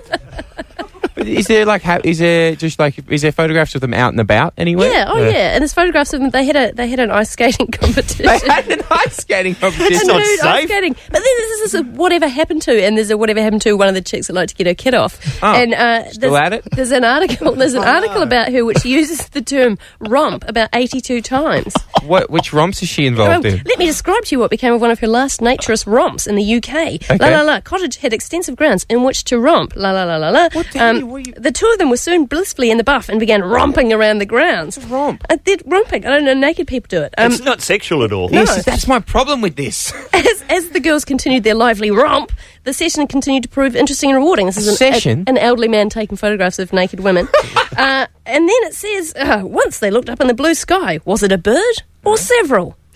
Is there like ha- is there just like is there photographs of them out and about anywhere? Yeah, oh yeah. And there's photographs of them. They had a they had an ice skating competition. They had an ice skating competition. A nude ice skating. But then this is a whatever happened to, and there's a whatever happened to one of the chicks that like to get her kid off. Oh, and uh, still there's, at it? There's an article. There's an article about her which uses the term romp about eighty-two times. What which romps is she involved Oh, in? let me describe to you what became of one of her last naturist romps in the U K. Okay. La La La Cottage had extensive grounds in which to romp. La La La La La. Um, the two of them were soon blissfully in the buff and began romping around the grounds. Romp? Uh, they're romping. I don't know. Naked people do it. Um, It's not sexual at all. Yes, that's my problem with this. as, as the girls continued their lively romp, the session continued to prove interesting and rewarding. This is an, Session? a- an elderly man taking photographs of naked women. uh, and then it says, uh, once they looked up in the blue sky. Was it a bird or several?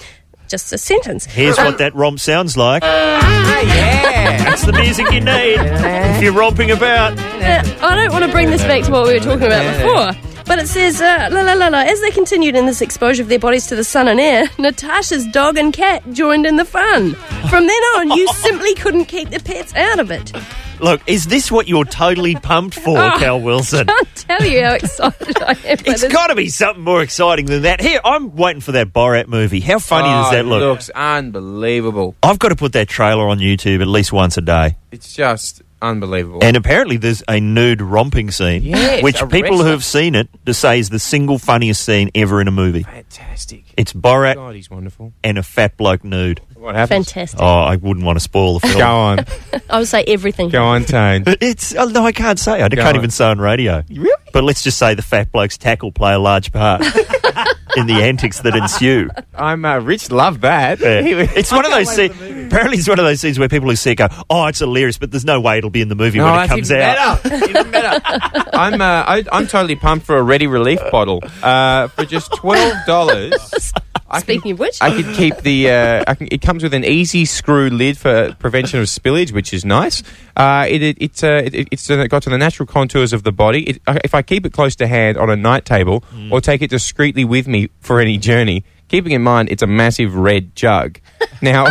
just a sentence. Here's Um, what that romp sounds like. Ah, yeah. That's the music you need if you're romping about. Uh, I don't want to bring this back to what we were talking about before, but it says, uh, la la la la, as they continued in this exposure of their bodies to the sun and air, Natasha's dog and cat joined in the fun. From then on, you simply couldn't keep the pets out of it. Look, is this what you're totally pumped for, Oh, Cal Wilson? I can't tell you how excited I am. by It's this. got to be something more exciting than that. Here, I'm waiting for that Borat movie. How funny Oh, does that look? It looks unbelievable. I've got to put that trailer on YouTube at least once a day. It's just unbelievable. And apparently there's a nude romping scene, Yes, which a people who wrestler. have seen it to say is the single funniest scene ever in a movie. Fantastic. It's Borat God, he's wonderful. and a fat bloke nude. What happens? Fantastic. Oh, I wouldn't want to spoil the film. Go on. I would say everything. Go on, Tone. It's oh, no, I can't say. I Go can't on. even say on radio. Really? But let's just say the fat bloke's tackle play a large part in the antics that ensue. I'm uh, Rich. Love that. Yeah. It's one of those scenes. Apparently, it's one of those scenes where people who see it go, "Oh, it's hilarious," but there's no way it'll be in the movie No, when it that's comes even out. better. Even better. I'm uh, I, I'm totally pumped for a Ready Relief bottle uh, for just twelve dollars. Speaking of which, I could keep the. Uh, I can, it comes with an easy screw lid for prevention of spillage, which is nice. Uh, it, it, it's uh, it, it's uh, got to the natural contours of the body. It, uh, if I keep it close to hand on a night table, Mm. or take it discreetly with me for any journey, keeping in mind it's a massive red jug. Now,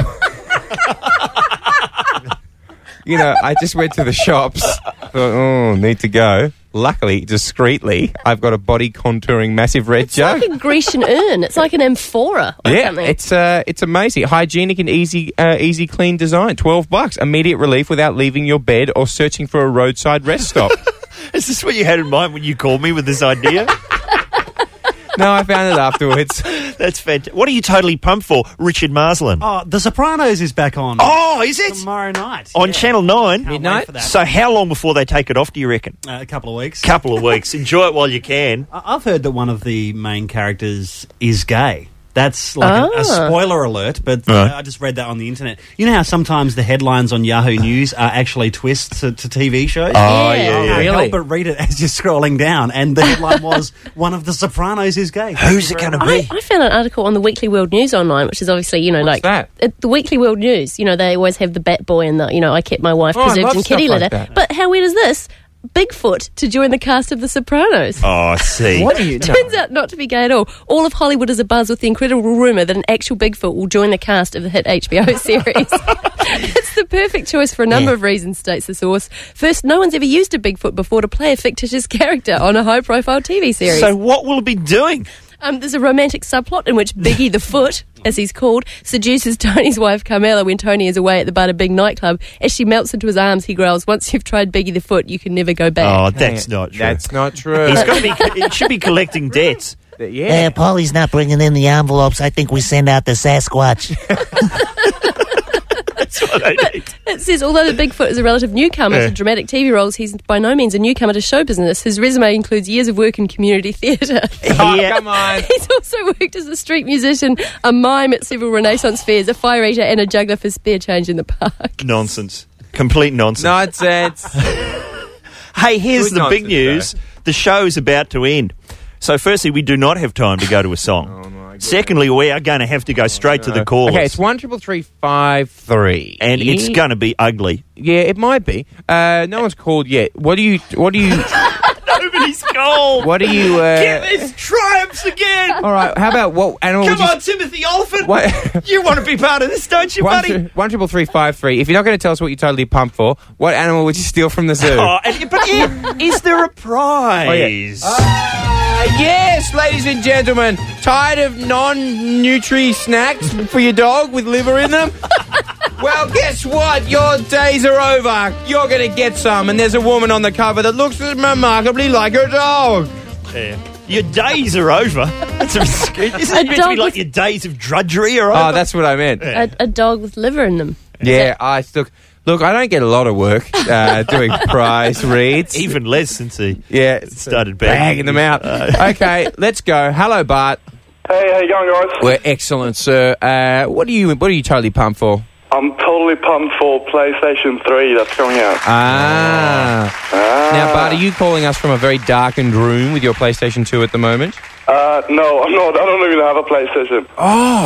you know, I just went to the shops. Thought, oh, need to go. Luckily, discreetly, I've got a body contouring massive red it's jug. like a Grecian urn. It's like an amphora or Yeah, something. it's uh, it's amazing. Hygienic and easy, uh, easy, clean design. Twelve bucks, immediate relief without leaving your bed or searching for a roadside rest stop. Is this what you had in mind when you called me with this idea? No, I found it afterwards. That's fantastic. What are you totally pumped for, Richard Marsland? Oh, The Sopranos is back on. Oh, is it? Tomorrow night. On Channel nine? Can't wait Midnight? for that. So how long before they take it off, do you reckon? Uh, a couple of weeks. Couple of weeks. Enjoy it while you can. I- I've heard that one of the main characters is gay. That's like a, Ah. a spoiler alert, but uh, Right. I just read that on the internet. You know how sometimes the headlines on Yahoo News are actually twists to, to T V shows? Oh, Yeah. yeah, I yeah. can't Really? help but read it as you're scrolling down, and the headline was, one of the Sopranos is gay. Who's it going to I, be? I found an article on the Weekly World News online, which is obviously, you know, What's like that? uh, the Weekly World News. You know, they always have the Bat Boy and the, you know, I kept my wife Oh, I preserved love in kitty stuff like litter. that. But how weird is this? Bigfoot to join the cast of The Sopranos. Oh, I see. What do you know? Turns out not to be gay at all. All of Hollywood is abuzz with the incredible rumour that an actual Bigfoot will join the cast of the hit H B O series. It's the perfect choice for a number Yeah. of reasons, states the source. First, no one's ever used a Bigfoot before to play a fictitious character on a high-profile T V series. So what will it be doing? Um, there's a romantic subplot in which Biggie the Foot, as he's called, seduces Tony's wife Carmela when Tony is away at the Bada Big nightclub. As she melts into his arms, he growls, "Once you've tried Biggie the Foot, you can never go back." Oh, that's not true. That's not true. He's got to be. It should be collecting debts. yeah. Uh, Polly's not bringing in the envelopes. I think we send out the Sasquatch. That's what I need. It says, although the Bigfoot is a relative newcomer Yeah. to dramatic T V roles, he's by no means a newcomer to show business. His resume includes years of work in community theatre. Oh, Yeah. come on. He's also worked as a street musician, a mime at several Renaissance fairs, a fire eater, and a juggler for spare change in the park. Nonsense. Complete nonsense. Nonsense. Hey, here's Good the big nonsense, news. The show is about to end. So, firstly, we do not have time to go to a song. Secondly, we are going to have to go straight to the callers. Okay, it's one triple three five three, and it's Yeah. going to be ugly. Yeah, it might be. Uh, no one's called yet. What do you? What do you? Nobody's called. What do you? Uh, Get this triumphs again. all right. How about what animal? Come would you, on, Timothy Oliphant. What? You want to be part of this, don't you, One, buddy? tri- one triple three five three. If you're not going to tell us what you're totally pumped for, what animal would you steal from the zoo? Oh, and, but yeah, is there a prize? Uh, yes, ladies and gentlemen. Tired of non-nutri snacks for your dog with liver in them? Well, guess what? Your days are over. You're going to get some, and there's a woman on the cover that looks remarkably like her dog. Yeah. Your days are over. That's a, isn't it A meant to be dog like with- your days of drudgery are over? Oh, that's what I meant. Yeah. A, a dog with liver in them. Yeah, I still... Look, I don't get a lot of work uh, doing prize reads. Even less since he Yeah, started bagging them out. Okay, let's go. Hello, Bart. Hey, how you going, guys? We're excellent, sir. Uh, what are you? What are you totally pumped for? I'm totally pumped for PlayStation three that's coming out. Ah. Ah. Now, Bart, are you calling us from a very darkened room with your PlayStation two at the moment? Uh, no, I'm not. I don't even have a PlayStation. Oh,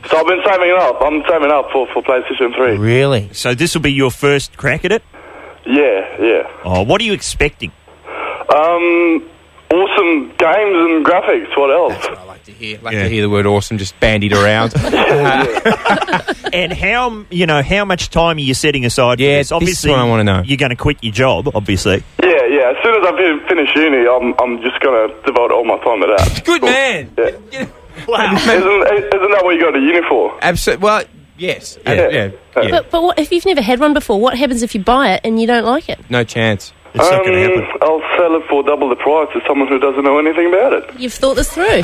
So I've been saving it up. I'm saving up for, for PlayStation three. Really? So this will be your first crack at it? Yeah, yeah. Oh, what are you expecting? Um, awesome games and graphics. What else? That's what I like to hear. like yeah. to hear the word awesome just bandied around. And how, you know, how much time are you setting aside yeah, for this? Obviously, this is what I want to know. You're going to quit your job, obviously. Yeah, yeah. As soon as I finish uni, I'm I'm just going to devote all my time to that. Good cool. man. Yeah. Wow. Isn't, isn't that what you go to uni for? Absolutely. Well, yes. Yeah. Yeah. yeah. yeah. But, but what, if you've never had one before, what happens if you buy it and you don't like it? No chance. It's um, not going to happen. I'll sell it for double the price to someone who doesn't know anything about it. You've thought this through.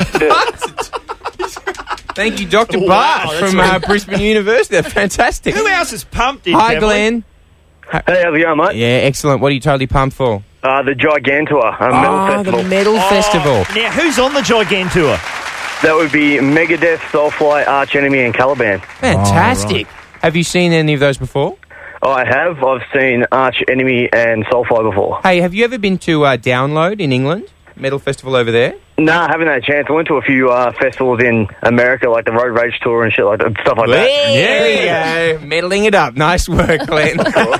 Thank you, Doctor Wow, Bart that's from uh, Brisbane University. That's fantastic. Who else is pumped in? Hi, Cavalier? Glenn. Hey, how's it going, mate? Yeah, excellent. What are you totally pumped for? Uh, the Gigantor, a metal oh, festival. the Metal Oh, Festival. Now, who's on the Gigantor? That would be Megadeth, Soulfly, Arch Enemy, and Caliban. Fantastic. Oh, right. Have you seen any of those before? Oh, I have. I've seen Arch Enemy and Soulfly before. Hey, have you ever been to uh, Download in England? Metal Festival over there? Nah, I haven't had a chance. I went to a few uh, festivals in America, like the Road Rage Tour and shit like that, stuff like that. There you go. Meddling it up. Nice work, Glenn.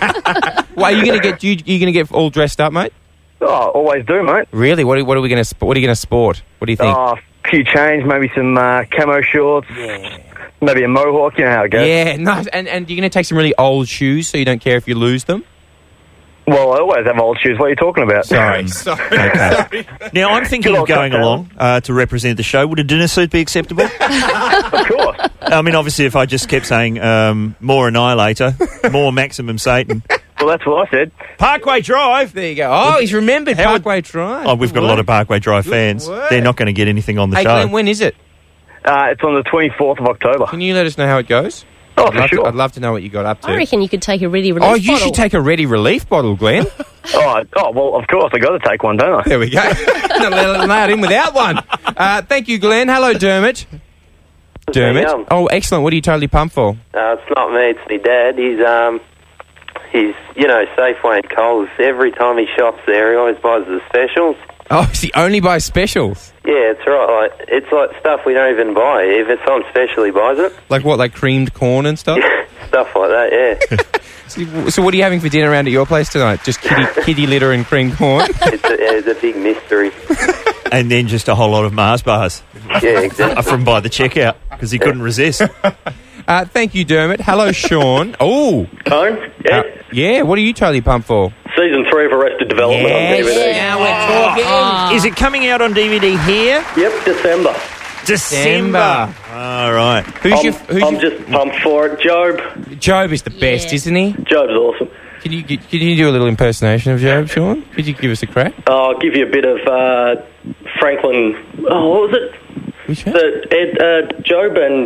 Why are you going to get? You, you going to get all dressed up, mate? Oh, always do, mate. Really? What are, what are we going to? What are you going to sport? What do you think? Oh, a few chains, maybe some uh, camo shorts, Yeah. maybe a mohawk. You know how it goes. Yeah, nice. And and you're going to take some really old shoes, so you don't care if you lose them. Well, I always have old shoes. What are you talking about? Sorry, sorry. Okay. Now, I'm thinking Good of old going cut down. along uh, to represent the show. Would a dinner suit be acceptable? Of course. I mean, obviously, if I just kept saying um, more Annihilator, more Maximum Satan. Well, that's what I said. Parkway Drive! There you go. Oh, he's remembered How would- Parkway Drive. Oh, we've got a lot of Parkway Drive fans. work. They're not going to get anything on the Hey, show. Glenn, when is it? Uh, it's on the twenty-fourth of October. Can you let us know how it goes? Oh, I'd for love sure. To, I'd love to know what you got up to. I reckon you could take a ready release oh, you bottle. should take a ready relief bottle, Glenn. Oh, oh, well, of course, I got to take one, don't I? There we go. Not allowed in without one. Uh, thank you, Glenn. Hello, Dermot. Dermot. Young. Oh, excellent. What are you totally pumped for? Uh, it's not me, it's my dad. He's, um, he's, you know, Safeway and Coles. Every time he shops there, he always buys the specials. Oh, he only buys specials. Yeah, it's right. Like, it's like stuff we don't even buy. If it's on special, he buys it. Like what, like creamed corn and stuff? Stuff like that, yeah. so, so what are you having for dinner around at your place tonight? Just kitty, kitty litter and creamed corn? it's, a, it's a big mystery. And then just a whole lot of Mars bars. Yeah, exactly. From by the checkout, because he couldn't resist. Uh, thank you, Dermot. Hello, Sean. Oh. Home? Yeah. Uh, yeah, what are you totally pumped for? Season three of Arrested Development Yes, on D V D. now we're talking. Is it coming out on D V D here? Yep, December. December. All right. Who's I'm, your... Who's I'm your, just pumped for it. Job. Job is the best, Yeah. isn't he? Job's awesome. Can you can you do a little impersonation of Job, Sean? Could you give us a crack? I'll give you a bit of uh, Franklin. Oh, what was it? Which one? The Ed, uh, Job and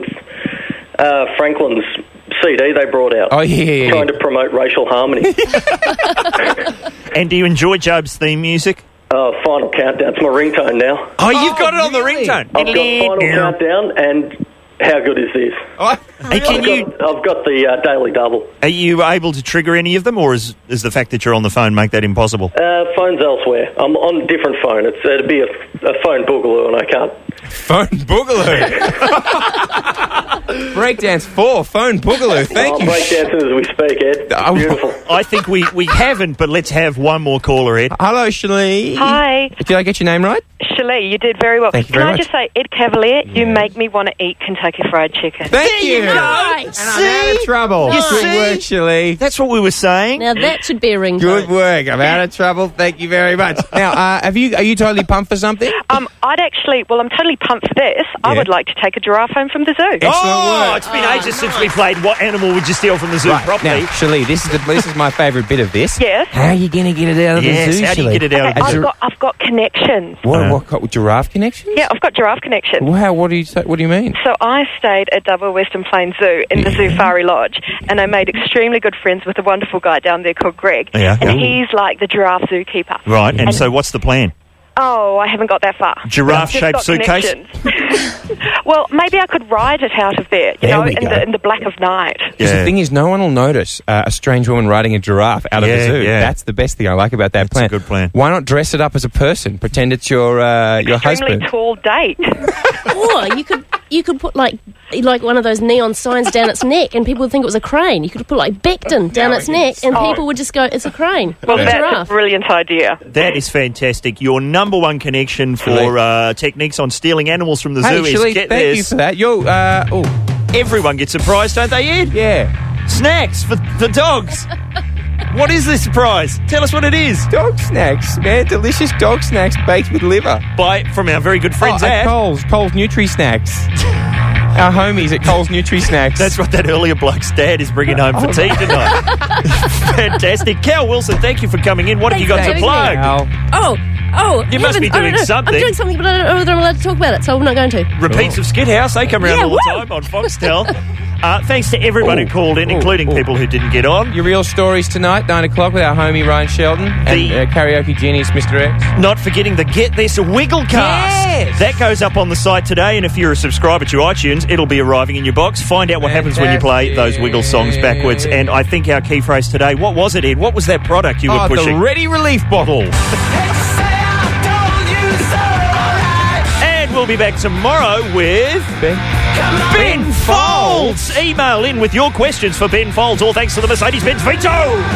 uh, Franklin's C D they brought out. Oh, yeah, yeah, yeah. Trying to promote racial harmony. And do you enjoy Job's theme music? Oh, Final Countdown. It's my ringtone now. Oh, you've got it on really? the ringtone. I've got Final Countdown and How Good Is This? Oh, Hey, can I've, you? got, I've got the uh, Daily Double. Are you able to trigger any of them, or is is the fact that you're on the phone make that impossible? Uh, phone's elsewhere. I'm on a different phone. It's, it'd be a, a phone boogaloo and I can't. Phone Boogaloo. Breakdance four, Phone Boogaloo. Thank I'm you. breakdancing as we speak, Ed. It's Oh, beautiful. I think we, we haven't, but let's have one more caller, Ed. Hello, Shalee. Hi. Did I get your name right? Shalee, you did very well. Thank you Can very I much. just say, Ed Cavalier, you make me want to eat Kentucky Fried Chicken. Thank you. And I'm out of trouble. You Good see? work, Shalee. That's what we were saying. Now that should be a ringtone. Good work. I'm out of trouble. Thank you very much. Now, uh, have you? Are you totally pumped for something? Um, I'd actually, well, I'm totally pumped for this. I Yeah. would like to take a giraffe home from the zoo. Excellent oh, work. it's been ages since we played What Animal Would You Steal from the Zoo Right, properly. now, Shalee, this is the, this is my favourite bit of this. Yes. How are you going to get it out of Yes, the zoo, how do you Shalee? get it out of Okay, the I've zoo? got, I've got connections. What, Uh. what, what, giraffe connection? Yeah, I've got giraffe connections. Wow, what do you say, what do you mean? So I stayed at Double Western Plains Zoo in the Safari Lodge, and I made extremely good friends with a wonderful guy down there called Greg. Yeah, and yeah. he's like the giraffe zookeeper. Right, and, And- so what's the plan? Oh, I haven't got that far. Giraffe-shaped I've just got suitcase? connections. Well, maybe I could ride it out of there, you There know, we in go. the, in the black of night. Because Yeah. the thing is, no one will notice uh, a strange woman riding a giraffe out of Yeah, the zoo. yeah. That's the best thing I like about that That's plan. a good plan. Why not dress it up as a person? Pretend it's your uh, your Extremely husband. tall date. Or you could you could put like like one of those neon signs down its neck, and people would think it was a crane. You could put like Becton down its neck, and Oh. people would just go, "It's a crane." Well, a that's a giraffe. brilliant idea. That is fantastic. Your number one connection for uh, techniques on stealing animals from the Hey, zoo is Shirley, get thank this. you for that. Yo, uh, oh. Everyone gets a prize, don't they, Ed? Yeah. Snacks for the dogs. What is this prize? Tell us what it is. Dog snacks, man. Delicious dog snacks baked with liver. By from our very good friends oh, at at Coles. Coles Nutri Snacks. Our homies at Coles Nutri Snacks. That's what that earlier bloke's dad is bringing home for Oh, tea tonight. Fantastic. Cal Wilson, thank you for coming in. What have you got Thanks to for having plug? me. Oh, oh. You must heavens, be I don't doing know. something. I'm doing something, but I don't know whether I'm allowed to talk about it, so I'm not going to. Repeats of Skithouse, they come around Yeah, all the woo! time on Foxtel. Uh, thanks to everyone Ooh, who called in, ooh, including ooh. people who didn't get on. Your real stories tonight, nine o'clock with our homie Ryan Sheldon and The- uh, karaoke genius Mister X. Not forgetting the Get This Wigglecast. Yes! That goes up on the site today, and if you're a subscriber to iTunes, it'll be arriving in your box. Find out what happens when you play those Wiggle songs backwards. And I think our key phrase today, what was it, Ed? What was that product you were Oh, pushing? the Ready Relief bottle. And we'll be back tomorrow with Ben, Ben Folds. Email in with your questions for Ben Folds, all thanks to the Mercedes-Benz Vito.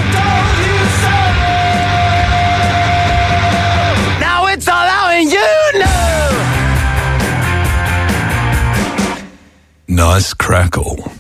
Now it's all out and you know. Nice crackle.